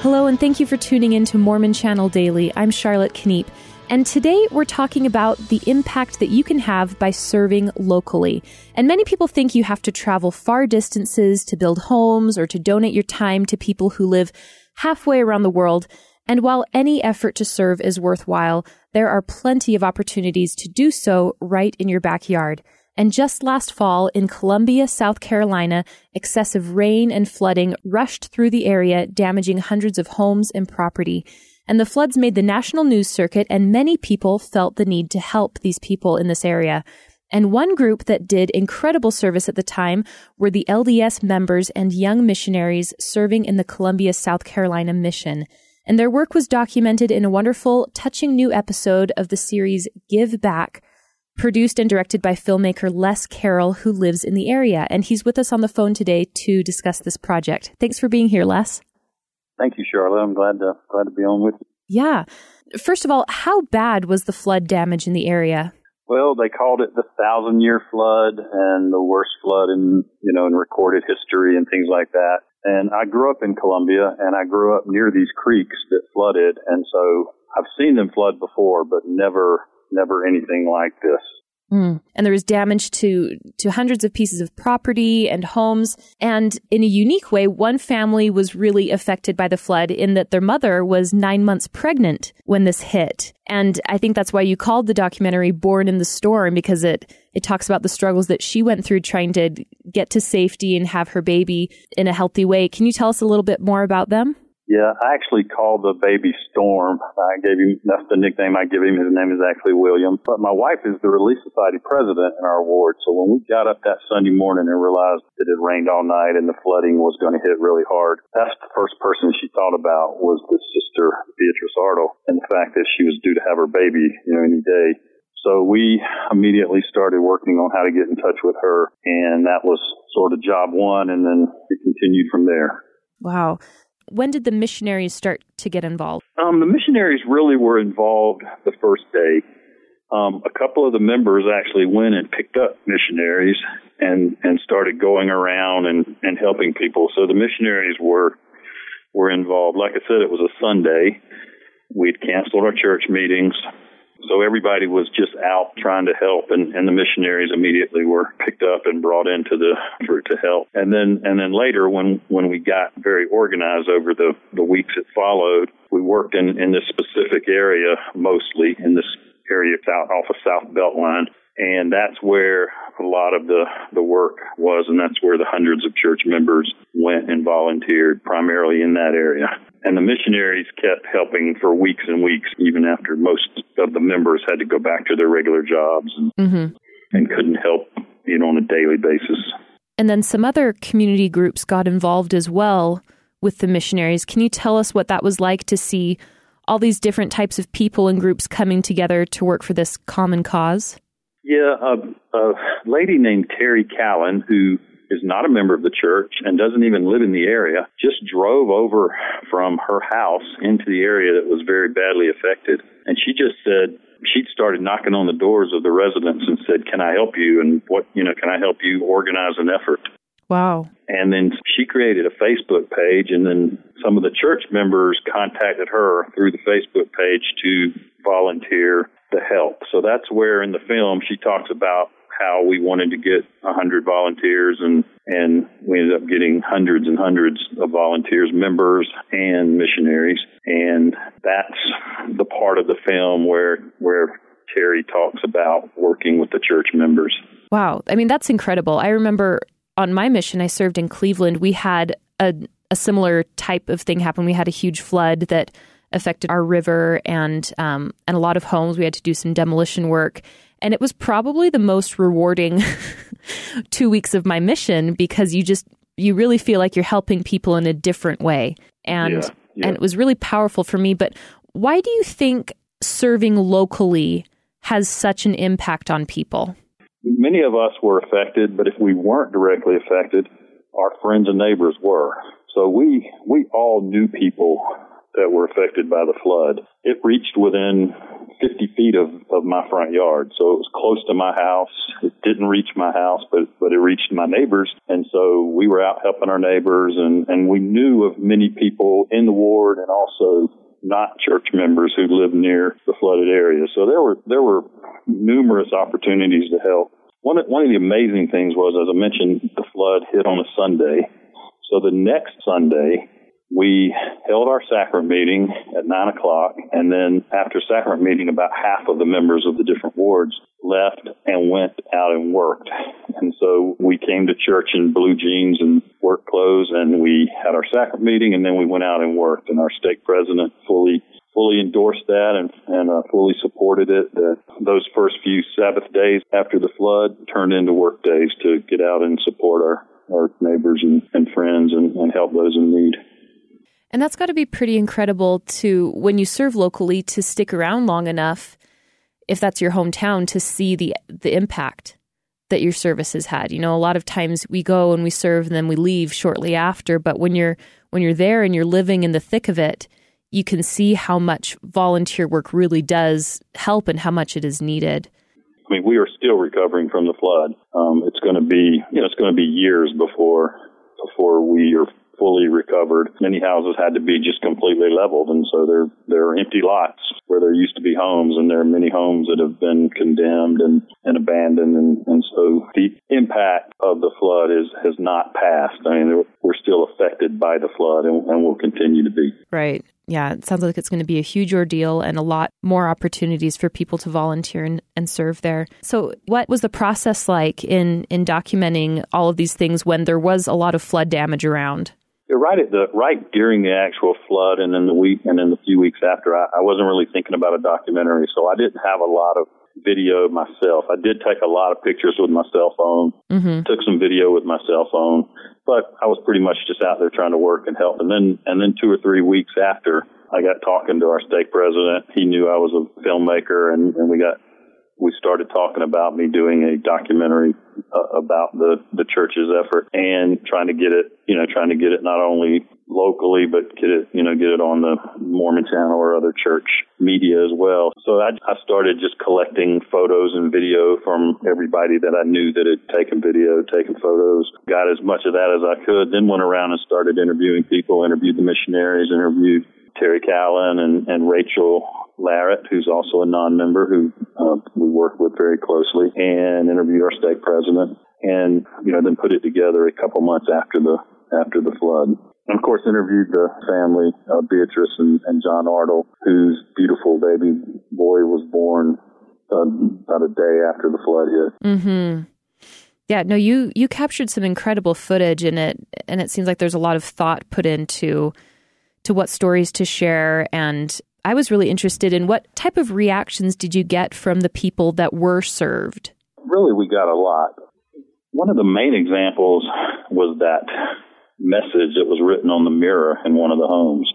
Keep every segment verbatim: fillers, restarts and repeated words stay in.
Hello, and thank you for tuning in to Mormon Channel Daily. I'm Charlotte Kniep, and today we're talking about the impact that you can have by serving locally. And many people think you have to travel far distances to build homes or to donate your time to people who live halfway around the world. And while any effort to serve is worthwhile, there are plenty of opportunities to do so right in your backyard. And just last fall in Columbia, South Carolina, excessive rain and flooding rushed through the area, damaging hundreds of homes and property. And the floods made the national news circuit, and many people felt the need to help these people in this area. And one group that did incredible service at the time were the L D S members and young missionaries serving in the Columbia, South Carolina mission. And their work was documented in a wonderful, touching new episode of the series Give Back, produced and directed by filmmaker Les Carroll, who lives in the area. And he's with us on the phone today to discuss this project. Thanks for being here, Les. Thank you, Charlotte. I'm glad to glad to be on with you. Yeah. First of all, how bad was the flood damage in the area? Well, they called it the thousand-year flood and the worst flood in, you know, in recorded history and things like that. And I grew up in Columbia, and I grew up near these creeks that flooded. And so I've seen them flood before, but never Never anything like this. Mm. And there was damage to, to hundreds of pieces of property and homes. And in a unique way, one family was really affected by the flood in that their mother was nine months pregnant when this hit. And I think that's why you called the documentary Born in the Storm, because it, it talks about the struggles that she went through trying to get to safety and have her baby in a healthy way. Can you tell us a little bit more about them? Yeah, I actually called the baby Storm. I gave him, that's the nickname I give him. His name is actually William. But my wife is the Relief Society president in our ward. So when we got up that Sunday morning and realized that it rained all night and the flooding was going to hit really hard, that's the first person she thought about was the sister, Beatrice Artle, and the fact that she was due to have her baby, you know, any day. So we immediately started working on how to get in touch with her. And that was sort of job one. And then it continued from there. Wow. When did the missionaries start to get involved? Um, the missionaries really were involved the first day. Um, a couple of the members actually went and picked up missionaries and, and started going around and, and helping people. So the missionaries were were involved. Like I said, it was a Sunday. We'd canceled our church meetings. So everybody was just out trying to help, and, and the missionaries immediately were picked up and brought into the for to help. And then and then later, when, when we got very organized over the, the weeks that followed, we worked in, in this specific area, mostly in this area south, off of South Beltline. And that's where a lot of the, the work was, and that's where the hundreds of church members went and volunteered, primarily in that area. And the missionaries kept helping for weeks and weeks, even after most of the members had to go back to their regular jobs and, mm-hmm. and couldn't help, you know, on a daily basis. And then some other community groups got involved as well with the missionaries. Can you tell us what that was like to see all these different types of people and groups coming together to work for this common cause? Yeah, a, a lady named Terry Callan, who is not a member of the church and doesn't even live in the area, just drove over from her house into the area that was very badly affected. And she just said, she'd started knocking on the doors of the residents and said, can I help you? And what, you know, can I help you organize an effort? Wow. And then she created a Facebook page, and then some of the church members contacted her through the Facebook page to volunteer to help. So that's where in the film she talks about how we wanted to get one hundred volunteers, and, and we ended up getting hundreds and hundreds of volunteers, members and missionaries. And that's the part of the film where where Terry talks about working with the church members. Wow. I mean, that's incredible. I remember on my mission, I served in Cleveland. We had a, a similar type of thing happen. We had a huge flood that affected our river and um, and a lot of homes. We had to do some demolition work. And it was probably the most rewarding two weeks of my mission, because you just, you really feel like you're helping people in a different way. And, yeah, yeah. and it was really powerful for me. But why do you think serving locally has such an impact on people? Many of us were affected, but if we weren't directly affected, our friends and neighbors were. So we, we all knew people that were affected by the flood. It reached within fifty feet of, of my front yard. So it was close to my house. It didn't reach my house, but, but it reached my neighbors. And so we were out helping our neighbors, and, and we knew of many people in the ward and also not church members who lived near the flooded area. So there were, there were numerous opportunities to help. One of, one of the amazing things was, as I mentioned, the flood hit on a Sunday. So the next Sunday, we held our sacrament meeting at nine o'clock, and then after sacrament meeting, about half of the members of the different wards left and went out and worked. And so we came to church in blue jeans and work clothes, and we had our sacrament meeting, and then we went out and worked. And our stake president fully fully endorsed that and, and uh, fully supported it. That those first few Sabbath days after the flood turned into work days to get out and support our, our neighbors and, and friends and, and help those in need. And that's got to be pretty incredible to, when you serve locally, to stick around long enough, if that's your hometown, to see the the impact that your service has had. You know, a lot of times we go and we serve and then we leave shortly after. But when you're when you're there and you're living in the thick of it, you can see how much volunteer work really does help and how much it is needed. I mean, we are still recovering from the flood. Um, it's going to be, you know, it's going to be years before before we are fully recovered. Many houses had to be just completely leveled, and so there there are empty lots where there used to be homes, and there are many homes that have been condemned and, and abandoned, and, and so the impact of the flood is has not passed. I mean, we're still affected by the flood, and, and will continue to be. Right. Yeah, it sounds like it's going to be a huge ordeal and a lot more opportunities for people to volunteer and, and serve there. So what was the process like in, in documenting all of these things when there was a lot of flood damage around? Yeah, right at the right during the actual flood, and then the week, and then the few weeks after, I, I wasn't really thinking about a documentary, so I didn't have a lot of video myself. I did take a lot of pictures with my cell phone, mm-hmm. took some video with my cell phone, but I was pretty much just out there trying to work and help. And then, and then two or three weeks after, I got talking to our stake president. He knew I was a filmmaker, and, and we got. We started talking about me doing a documentary uh, about the, the church's effort and trying to get it, you know, trying to get it not only locally, but get it, you know, get it on the Mormon Channel or other church media as well. So I, I started just collecting photos and video from everybody that I knew that had taken video, taken photos, got as much of that as I could, then went around and started interviewing people, interviewed the missionaries, interviewed Terry Callan and, and Rachel Larrett, who's also a non-member who uh, we work with very closely, and interviewed our stake president, and you know then put it together a couple months after the after the flood. And of course, interviewed the family, uh, Beatrice and, and John Ardle, whose beautiful baby boy was born uh, about a day after the flood hit. Mm-hmm. Yeah, no, you you captured some incredible footage in it, and it seems like there's a lot of thought put into to what stories to share. And I was really interested in what type of reactions did you get from the people that were served? Really, we got a lot. One of the main examples was that message that was written on the mirror in one of the homes.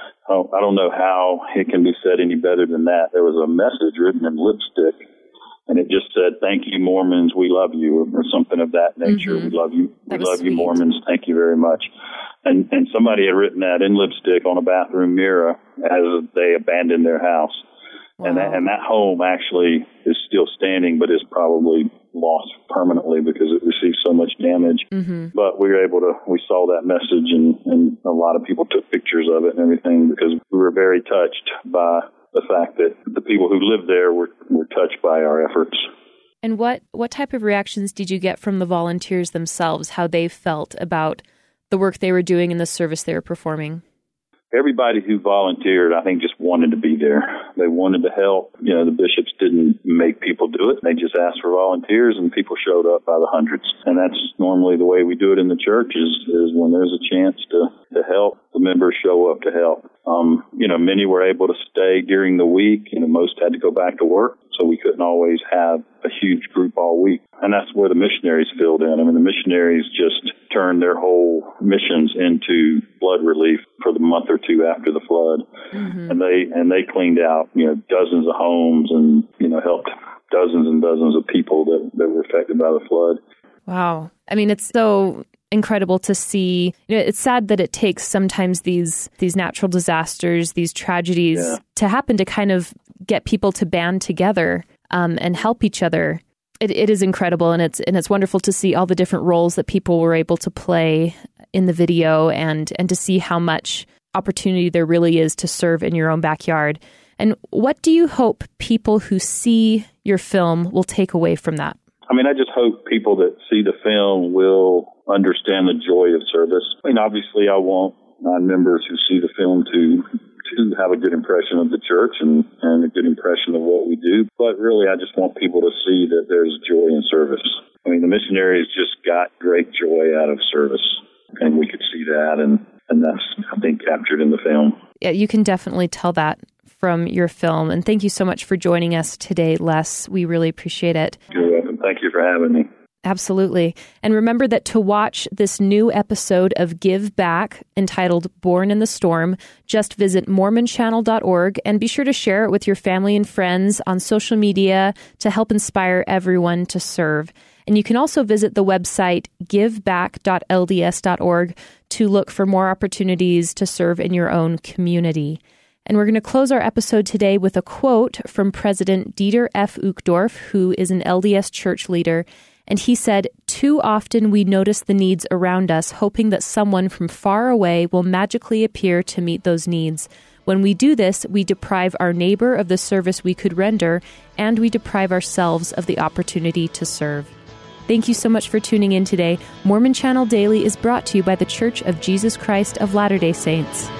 I don't know how it can be said any better than that. There was a message written in lipstick, and it just said, "Thank you, Mormons, we love you," or something of that nature. Mm-hmm. We love you. That we love sweet. you, Mormons. Thank you very much. And and somebody had written that in lipstick on a bathroom mirror as they abandoned their house. Wow. And that, and that home actually is still standing, but is probably lost permanently because it received so much damage. Mm-hmm. But we were able to, we saw that message, and, and a lot of people took pictures of it and everything, because we were very touched by the fact that the people who lived there were, were touched by our efforts. And what, what type of reactions did you get from the volunteers themselves, how they felt about the work they were doing and the service they were performing? Everybody who volunteered, I think, just wanted to be there. They wanted to help. You know, the bishops didn't make people do it. They just asked for volunteers, and people showed up by the hundreds. And that's normally the way we do it in the church, is, is when there's a chance to, to help, the members show up to help. Um, you know, many were able to stay during the week. You know, most had to go back to work, so we couldn't always have a huge group all week. And that's where the missionaries filled in. I mean, the missionaries just turned their whole missions into flood relief for the month or two after the flood. Mm-hmm. And they and they cleaned out, you know, dozens of homes, and, you know, helped dozens and dozens of people that, that were affected by the flood. Wow. I mean, it's so incredible to see. You know, it's sad that it takes sometimes these these natural disasters, these tragedies yeah. to happen to kind of get people to band together um, and help each other. It, it is incredible, and it's and it's wonderful to see all the different roles that people were able to play in the video, and and to see how much opportunity there really is to serve in your own backyard. And what do you hope people who see your film will take away from that? I mean, I just hope people that see the film will understand the joy of service. I mean, obviously, I want non-members who see the film to to have a good impression of the church and, and a good impression of what we do. But really, I just want people to see that there's joy in service. I mean, the missionaries just got great joy out of service, and we could see that, and, and that's, I think, captured in the film. Yeah, you can definitely tell that from your film. And thank you so much for joining us today, Les. We really appreciate it. You're welcome. Thank you for having me. Absolutely. And remember that to watch this new episode of Give Back entitled Born in the Storm, just visit mormon channel dot org and be sure to share it with your family and friends on social media to help inspire everyone to serve. And you can also visit the website give back dot l d s dot org to look for more opportunities to serve in your own community. And we're going to close our episode today with a quote from President Dieter F. Uchtdorf, who is an L D S church leader. And he said, "Too often we notice the needs around us, hoping that someone from far away will magically appear to meet those needs. When we do this, we deprive our neighbor of the service we could render, and we deprive ourselves of the opportunity to serve." Thank you so much for tuning in today. Mormon Channel Daily is brought to you by The Church of Jesus Christ of Latter-day Saints.